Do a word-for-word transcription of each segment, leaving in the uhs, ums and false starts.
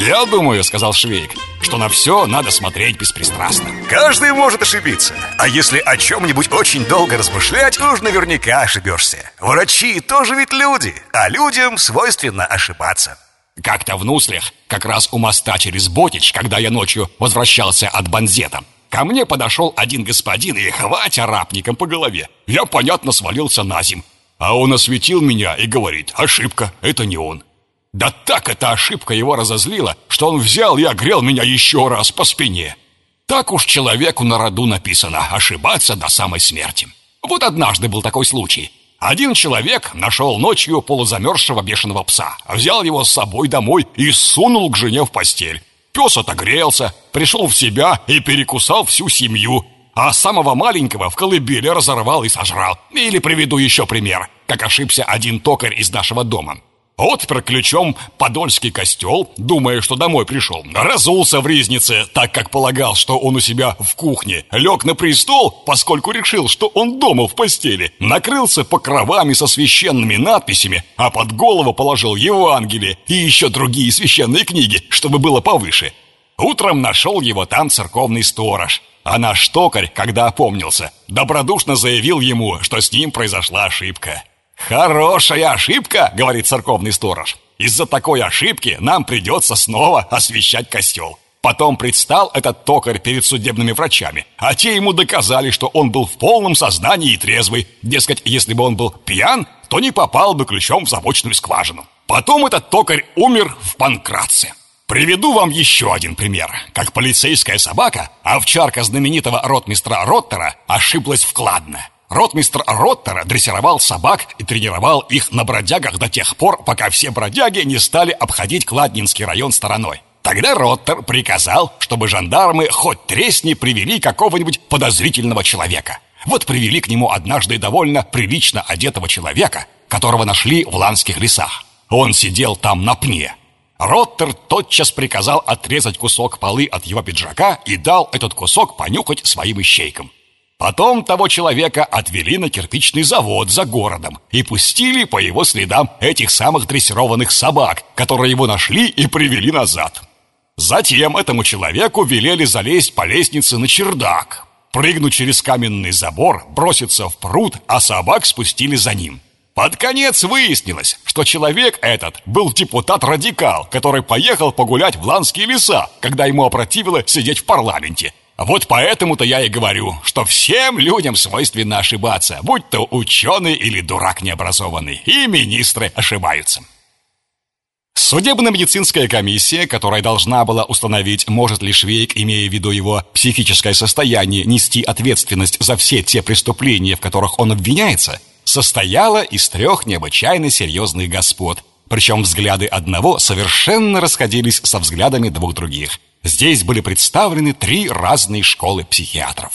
«Я думаю, — сказал Швейк, — что на все надо смотреть беспристрастно». Каждый может ошибиться. А если о чем-нибудь очень долго размышлять, уж наверняка ошибешься. Врачи тоже ведь люди, а людям свойственно ошибаться. Как-то в Нуслях, как раз у моста через Ботич, когда я ночью возвращался от Банзета, ко мне подошел один господин и хвать арапником по голове. Я, понятно, свалился на земь. А он осветил меня и говорит: ошибка, это не он. Да так эта ошибка его разозлила, что он взял и огрел меня еще раз по спине. Так уж человеку на роду написано: ошибаться до самой смерти. Вот однажды был такой случай. Один человек нашел ночью полузамерзшего бешеного пса, взял его с собой домой и сунул к жене в постель. Пес отогрелся, пришел в себя и перекусал всю семью, а самого маленького в колыбели разорвал и сожрал. Или приведу еще пример, как ошибся один токарь из нашего дома. Отпер ключом подольский костел, думая, что домой пришел. Разулся в ризнице, так как полагал, что он у себя в кухне. Лег на престол, поскольку решил, что он дома в постели. Накрылся покровами со священными надписями, а под голову положил Евангелие и еще другие священные книги, чтобы было повыше. Утром нашел его там церковный сторож. А наш токарь, когда опомнился, добродушно заявил ему, что с ним произошла ошибка. «Хорошая ошибка, — говорит церковный сторож. Из-за такой ошибки нам придется снова освящать костел». Потом предстал этот токарь перед судебными врачами, а те ему доказали, что он был в полном сознании и трезвый. Дескать, если бы он был пьян, то не попал бы ключом в замочную скважину. Потом этот токарь умер в Панкратце. Приведу вам еще один пример. Как полицейская собака, овчарка знаменитого ротмистра Роттера ошиблась вкладно. Ротмистр Роттера дрессировал собак и тренировал их на бродягах до тех пор, пока все бродяги не стали обходить Кладнинский район стороной. Тогда Роттер приказал, чтобы жандармы хоть тресни привели какого-нибудь подозрительного человека. Вот привели к нему однажды довольно прилично одетого человека, которого нашли в Ланских лесах. Он сидел там на пне. Роттер тотчас приказал отрезать кусок полы от его пиджака и дал этот кусок понюхать своим ищейкам. Потом того человека отвели на кирпичный завод за городом и пустили по его следам этих самых дрессированных собак, которые его нашли и привели назад. Затем этому человеку велели залезть по лестнице на чердак, прыгнуть через каменный забор, броситься в пруд, а собак спустили за ним. Под конец выяснилось, что человек этот был депутат-радикал, который поехал погулять в Ланские леса, когда ему опротивило сидеть в парламенте. Вот поэтому-то я и говорю, что всем людям свойственно ошибаться, будь то ученый или дурак необразованный, и министры ошибаются. Судебно-медицинская комиссия, которая должна была установить, может ли Швейк, имея в виду его психическое состояние, нести ответственность за все те преступления, в которых он обвиняется, состояла из трех необычайно серьезных господ, причем взгляды одного совершенно расходились со взглядами двух других. Здесь были представлены три разные школы психиатров.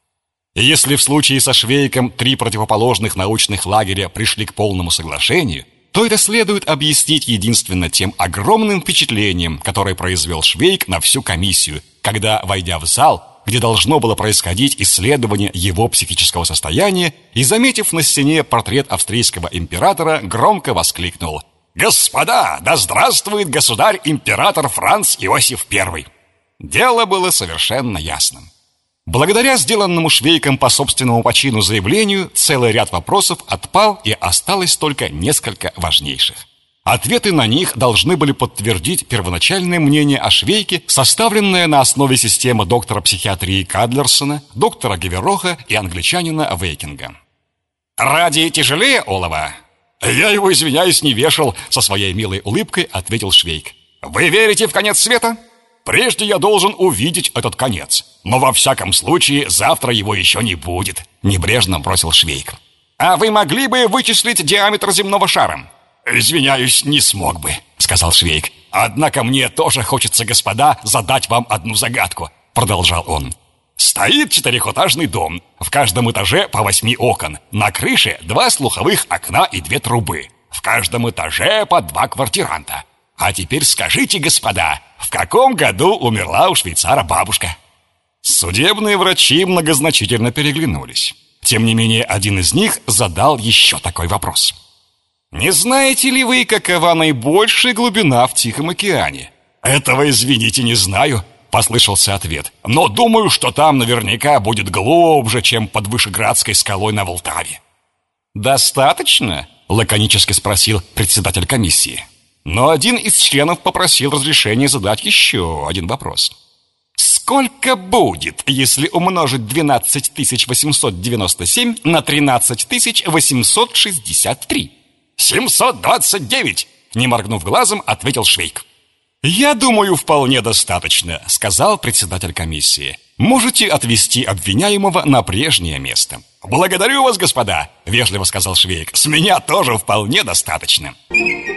И если в случае со Швейком три противоположных научных лагеря пришли к полному соглашению, то это следует объяснить единственно тем огромным впечатлением, которое произвел Швейк на всю комиссию, когда, войдя в зал, где должно было происходить исследование его психического состояния, и, заметив на стене портрет австрийского императора, громко воскликнул: «Господа, да здравствует государь-император Франц Иосиф Первый!» Дело было совершенно ясным. Благодаря сделанному Швейком по собственному почину заявлению, целый ряд вопросов отпал, и осталось только несколько важнейших. Ответы на них должны были подтвердить первоначальное мнение о Швейке, составленное на основе системы доктора психиатрии Кадлерсона, доктора Гевероха и англичанина Вейкинга. «Ради тяжелее олова?» «Я его, извиняюсь, не вешал», — со своей милой улыбкой ответил Швейк. «Вы верите в конец света?» «Прежде я должен увидеть этот конец. Но во всяком случае завтра его еще не будет», — небрежно бросил Швейк. «А вы могли бы вычислить диаметр земного шара?» «Извиняюсь, не смог бы», — сказал Швейк. «Однако мне тоже хочется, господа, задать вам одну загадку», — продолжал он. «Стоит четырехэтажный дом. В каждом этаже по восьми окон. На крыше два слуховых окна и две трубы. В каждом этаже по два квартиранта. А теперь скажите, господа, в каком году умерла у швейцара бабушка?» Судебные врачи многозначительно переглянулись. Тем не менее, один из них задал еще такой вопрос. «Не знаете ли вы, какова наибольшая глубина в Тихом океане?» «Этого, извините, не знаю», — послышался ответ. «Но думаю, что там наверняка будет глубже, чем под Вышеградской скалой на Волтаве». «Достаточно?» — лаконически спросил председатель комиссии. Но один из членов попросил разрешения задать еще один вопрос. «Сколько будет, если умножить двенадцать тысяч восемьсот девяносто семь на тринадцать тысяч восемьсот шестьдесят три?» «семьсот двадцать девять!» — не моргнув глазом, ответил Швейк. «Я думаю, вполне достаточно», — сказал председатель комиссии. «Можете отвести обвиняемого на прежнее место». «Благодарю вас, господа», — вежливо сказал Швейк. «С меня тоже вполне достаточно».